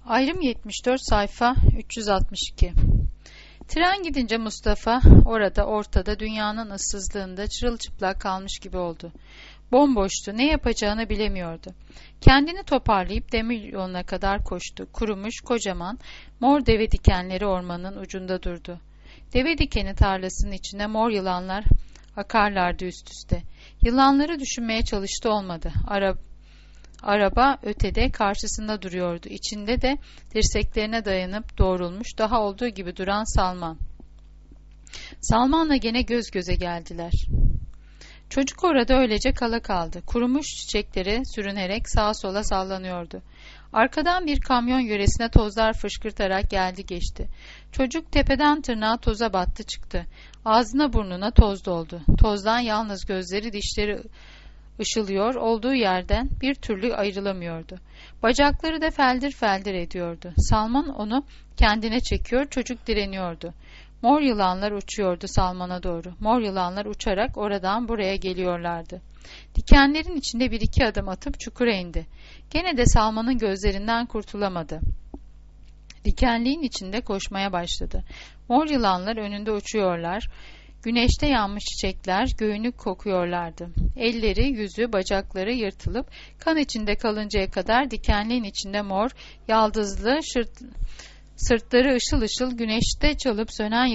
Ayrım 74 sayfa 362. Tren gidince Mustafa orada ortada dünyanın ıssızlığında çırılçıplak kalmış gibi oldu. Bomboştu, ne yapacağını bilemiyordu. Kendini toparlayıp demiryoluna kadar koştu. Kurumuş, kocaman, mor deve dikenleri ormanın ucunda durdu. Deve dikeni tarlasının içinde mor yılanlar akarlardı üst üste. Yılanları düşünmeye çalıştı, olmadı. Araba ötede karşısında duruyordu. İçinde de dirseklerine dayanıp doğrulmuş, daha olduğu gibi duran Salman. Salman'la gene göz göze geldiler. Çocuk orada öylece kala kaldı. Kurumuş çiçekleri sürünerek sağa sola sallanıyordu. Arkadan bir kamyon yöresine tozlar fışkırtarak geldi geçti. Çocuk tepeden tırnağa toza battı çıktı. Ağzına burnuna toz doldu. Tozdan yalnız gözleri, dişleri ışılıyor, olduğu yerden bir türlü ayrılamıyordu. Bacakları da feldir feldir ediyordu. Salman onu kendine çekiyor, çocuk direniyordu. Mor yılanlar uçuyordu Salman'a doğru. Mor yılanlar uçarak oradan buraya geliyorlardı. Dikenlerin içinde bir iki adım atıp çukura indi. Gene de Salman'ın gözlerinden kurtulamadı. Dikenliğin içinde koşmaya başladı. Mor yılanlar önünde uçuyorlar. Güneşte yanmış çiçekler göğünü kokuyorlardı. Elleri, yüzü, bacakları yırtılıp kan içinde kalıncaya kadar dikenliğin içinde mor, yaldızlı, sırtları ışıl ışıl güneşte çalıp sönen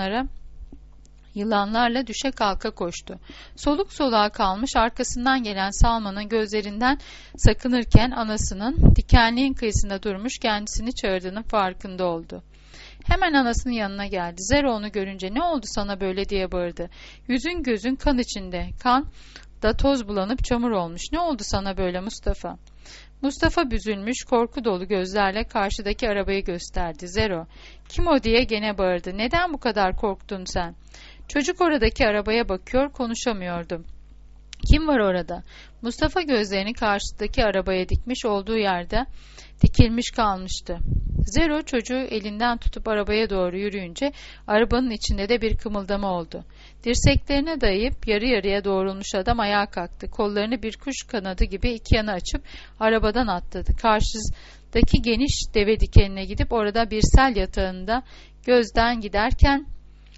yılanlarla düşe kalka koştu. Soluk soluğa kalmış, arkasından gelen Salman'ın gözlerinden sakınırken anasının dikenliğin kıyısında durmuş kendisini çağırdığının farkında oldu. Hemen anasının yanına geldi. Zero onu görünce "Ne oldu sana böyle?" diye bağırdı. Yüzün gözün kan içinde. Kan da toz bulanıp çamur olmuş. "Ne oldu sana böyle Mustafa?" Mustafa büzülmüş, korku dolu gözlerle karşıdaki arabayı gösterdi. Zero, "Kim o?" diye gene bağırdı. "Neden bu kadar korktun sen?" Çocuk oradaki arabaya bakıyor, konuşamıyordu. "Kim var orada?" Mustafa gözlerini karşıdaki arabaya dikmiş, olduğu yerde dikilmiş kalmıştı. Zero çocuğu elinden tutup arabaya doğru yürüyünce arabanın içinde de bir kımıldama oldu. Dirseklerine dayayıp yarı yarıya doğrulmuş adam ayağa kalktı. Kollarını bir kuş kanadı gibi iki yana açıp arabadan atladı. Karşıdaki geniş deve dikenine gidip orada bir sel yatağında gözden giderken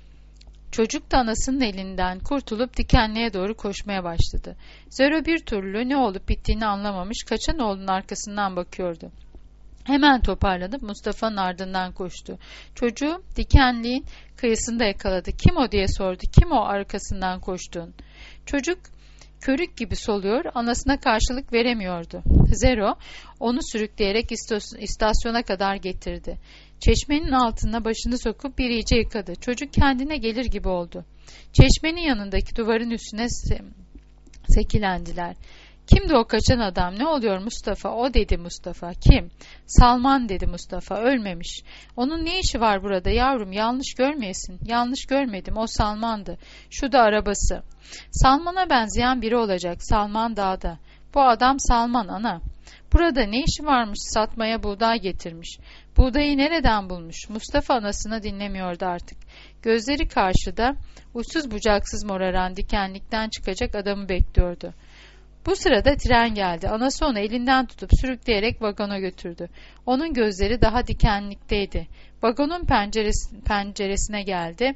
çocuk da anasının elinden kurtulup dikenliğe doğru koşmaya başladı. Zero bir türlü ne olup bittiğini anlamamış, kaçan oğlunun arkasından bakıyordu. Hemen toparlanıp Mustafa'nın ardından koştu. Çocuğu dikenliğin kıyısında yakaladı. "Kim o?" diye sordu. "Kim o arkasından koştuğun?" Çocuk körük gibi soluyor, anasına karşılık veremiyordu. Zero onu sürükleyerek istasyona kadar getirdi. Çeşmenin altına başını sokup bir iyice yıkadı. Çocuk kendine gelir gibi oldu. Çeşmenin yanındaki duvarın üstüne sekilendiler. "Kimdi o kaçan adam? Ne oluyor Mustafa?" "O," dedi Mustafa. "Kim?" "Salman," dedi Mustafa. "Ölmemiş. Onun ne işi var burada yavrum? Yanlış görmeyesin." "Yanlış görmedim. O Salman'dı. Şu da arabası." "Salman'a benzeyen biri olacak. Salman dağda." "Bu adam Salman ana." "Burada ne işi varmış? Satmaya buğday getirmiş." "Buğdayı nereden bulmuş?" Mustafa anasını dinlemiyordu artık. Gözleri karşıda, uçsuz bucaksız moraran dikenlikten çıkacak adamı bekliyordu. Bu sırada tren geldi. Anası onu elinden tutup sürükleyerek vagona götürdü. Onun gözleri daha dikenlikteydi. Vagonun penceresine geldi.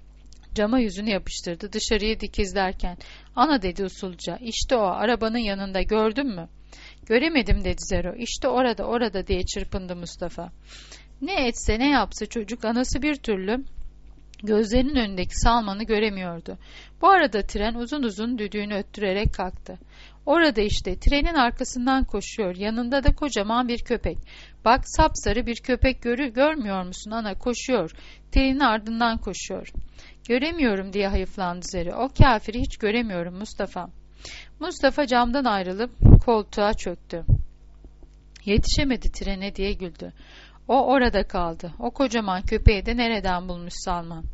Cama yüzünü yapıştırdı. Dışarıyı dikizlerken "Ana," dedi usulca. "İşte o, arabanın yanında, gördün mü?" "Göremedim," dedi Zero. "İşte orada, orada," diye çırpındı Mustafa. Ne etse ne yapsa çocuk anası bir türlü gözlerinin önündeki Salman'ı göremiyordu. Bu arada tren uzun uzun düdüğünü öttürerek kalktı. Orada işte, trenin arkasından koşuyor. Yanında da kocaman bir köpek. "Bak, sapsarı bir köpek görmüyor musun ana? Koşuyor. Trenin ardından koşuyor." "Göremiyorum," diye hayıflandı Zeri. "O kafiri hiç göremiyorum Mustafa." Mustafa camdan ayrılıp koltuğa çöktü. "Yetişemedi trene," diye güldü. O orada kaldı. O kocaman köpeği de nereden bulmuş Salman?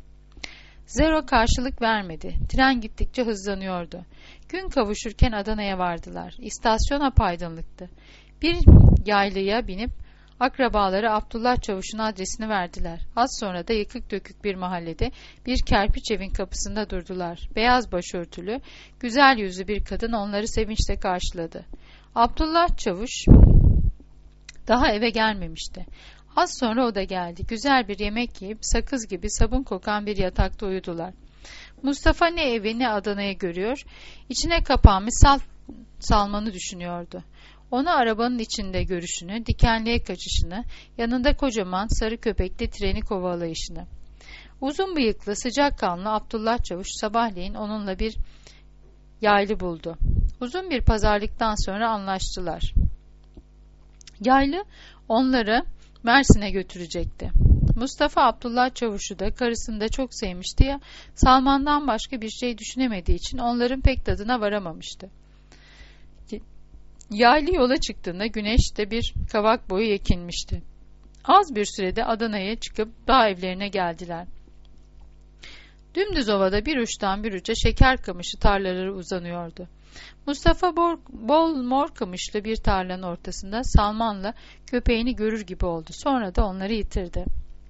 Zero karşılık vermedi. Tren gittikçe hızlanıyordu. Gün kavuşurken Adana'ya vardılar. İstasyon apaydınlıktı. Bir yaylıya binip akrabaları Abdullah Çavuş'un adresini verdiler. Az sonra da yıkık dökük bir mahallede bir kerpiç evin kapısında durdular. Beyaz başörtülü, güzel yüzlü bir kadın onları sevinçle karşıladı. Abdullah Çavuş Daha eve gelmemişti. Az sonra o da geldi. Güzel bir yemek yiyip sakız gibi sabun kokan bir yatakta uyudular. Mustafa ne evi ne Adana'yı görüyor, içine kapanmış Salman'ı düşünüyordu. Onu arabanın içinde görüşünü, dikenliğe kaçışını, yanında kocaman sarı köpekli treni kovalayışını. Uzun bıyıklı, sıcakkanlı Abdullah Çavuş sabahleyin onunla bir yaylı buldu. Uzun bir pazarlıktan sonra anlaştılar. Yaylı onları Mersin'e götürecekti. Mustafa Abdullah Çavuş'u da karısını da çok sevmişti ya, Salman'dan başka bir şey düşünemediği için onların pek tadına varamamıştı. Yaylı yola çıktığında güneş de bir kavak boyu ekilmişti. Az bir sürede Adana'ya çıkıp dağ evlerine geldiler. Dümdüz ovada bir uçtan bir uca şeker kamışı tarlaları uzanıyordu. Mustafa bol mor kamışlı bir tarlanın ortasında Salman'la köpeğini görür gibi oldu. Sonra da onları yitirdi.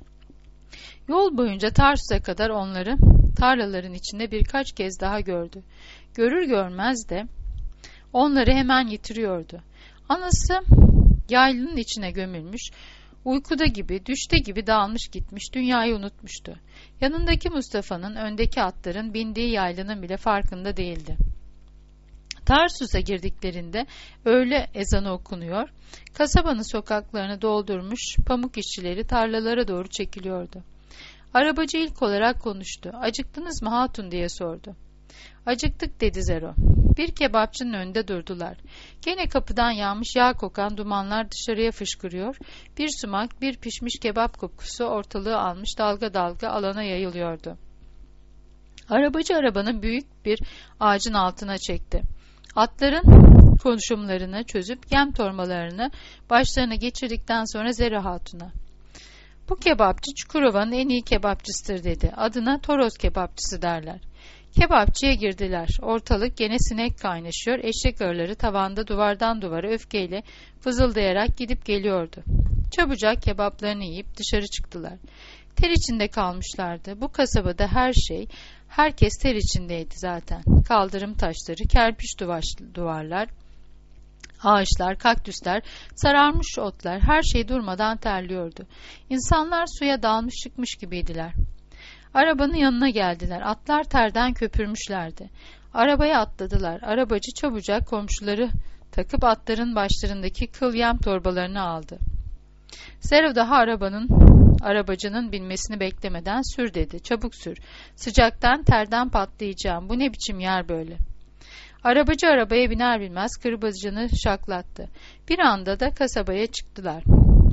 Yol boyunca Tarsus'a kadar onları tarlaların içinde birkaç kez daha gördü. Görür görmez de onları hemen yitiriyordu. Anası yaylının içine gömülmüş, uykuda gibi, düşte gibi dağılmış gitmiş, dünyayı unutmuştu. Yanındaki Mustafa'nın, öndeki atların bindiği yaylının bile farkında değildi. Tarsus'a girdiklerinde öğle ezanı okunuyor, kasabanın sokaklarını doldurmuş pamuk işçileri tarlalara doğru çekiliyordu. Arabacı ilk olarak konuştu. "Acıktınız mı hatun?" diye sordu. "Acıktık," dedi Zero. Bir kebapçının önünde durdular. Gene kapıdan yağmış yağ kokan dumanlar dışarıya fışkırıyor, bir sumak, bir pişmiş kebap kokusu ortalığı almış dalga dalga alana yayılıyordu. Arabacı arabanın büyük bir ağacın altına çekti. Atların konuşumlarını çözüp yem torbalarını başlarına geçirdikten sonra Zero Hatun'a, "Bu kebapçı Çukurova'nın en iyi kebapçısıdır," dedi. "Adına Toros kebapçısı derler." Kebapçıya girdiler. Ortalık gene sinek kaynaşıyor, eşek arıları tavanda duvardan duvara öfkeyle fızıldayarak gidip geliyordu. Çabucak kebaplarını yiyip dışarı çıktılar. Ter içinde kalmışlardı. Bu kasabada herkes ter içindeydi zaten. Kaldırım taşları, kerpiç duvarlar, ağaçlar, kaktüsler, sararmış otlar, her şey durmadan terliyordu. İnsanlar suya dalmış çıkmış gibiydiler. Arabanın yanına geldiler. Atlar terden köpürmüşlerdi. Arabaya atladılar. Arabacı çabucak komşuları takıp atların başlarındaki kıl yem torbalarını aldı. Zero daha arabacının binmesini beklemeden "Sür," dedi. "Çabuk sür. Sıcaktan terden patlayacağım. Bu ne biçim yer böyle?" Arabacı arabaya biner binmez kırbacını şaklattı. Bir anda da kasabaya çıktılar.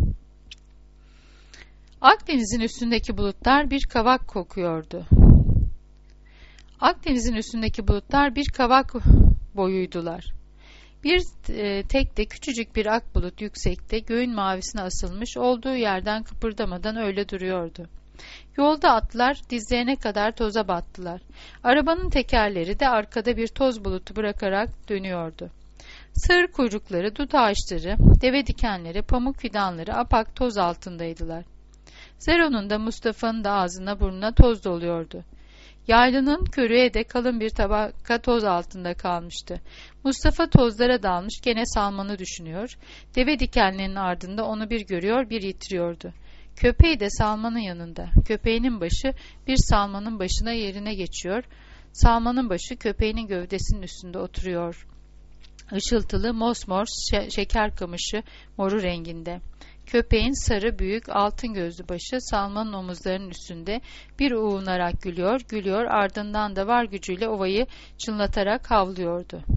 Akdeniz'in üstündeki bulutlar bir kavak kokuyordu. Akdeniz'in üstündeki bulutlar bir kavak boyuydular. Bir tek de küçücük bir ak bulut yüksekte göğün mavisine asılmış, olduğu yerden kıpırdamadan öyle duruyordu. Yolda atlar dizlerine kadar toza battılar. Arabanın tekerleri de arkada bir toz bulutu bırakarak dönüyordu. Sığır kuyrukları, dut ağaçları, deve dikenleri, pamuk fidanları apak toz altındaydılar. Zero'nun da Mustafa'nın da ağzına burnuna toz doluyordu. Yaylının körüğe de kalın bir tabaka toz altında kalmıştı. Mustafa tozlara dalmış gene Salman'ı düşünüyor. Deve dikenlerinin ardında onu bir görüyor bir yitiriyordu. Köpeği de Salman'ın yanında. Köpeğinin başı bir Salman'ın başına yerine geçiyor. Salman'ın başı köpeğinin gövdesinin üstünde oturuyor. Işıltılı mosmor şeker kamışı moru renginde. Köpeğin sarı büyük altın gözlü başı Salman'ın omuzlarının üstünde bir uğunarak gülüyor, ardından da var gücüyle ovayı çınlatarak havlıyordu.